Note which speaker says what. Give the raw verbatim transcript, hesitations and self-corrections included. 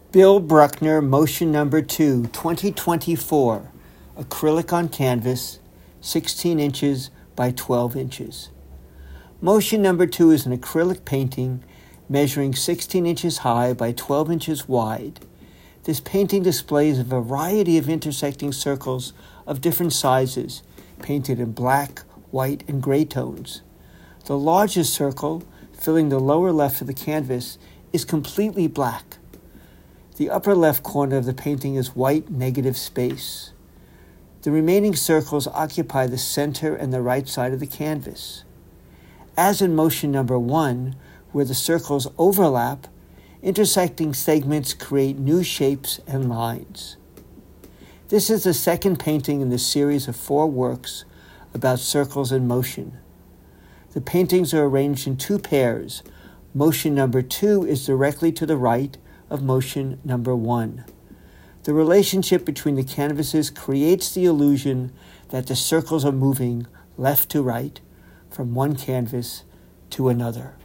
Speaker 1: Bill Bruckner, motion number two, twenty twenty-four, acrylic on canvas, sixteen inches by twelve inches. Motion number two is an acrylic painting measuring sixteen inches high by twelve inches wide. This painting displays a variety of intersecting circles of different sizes, painted in black, white, and gray tones. The largest circle, filling the lower left of the canvas, is completely black. The upper left corner of the painting is white negative space. The remaining circles occupy the center and the right side of the canvas. As in motion number one, where the circles overlap, intersecting segments create new shapes and lines. This is the second painting in the series of four works about circles in motion. The paintings are arranged in two pairs. Motion number two is directly to the right of motion number one. The relationship between the canvases creates the illusion that the circles are moving left to right from one canvas to another.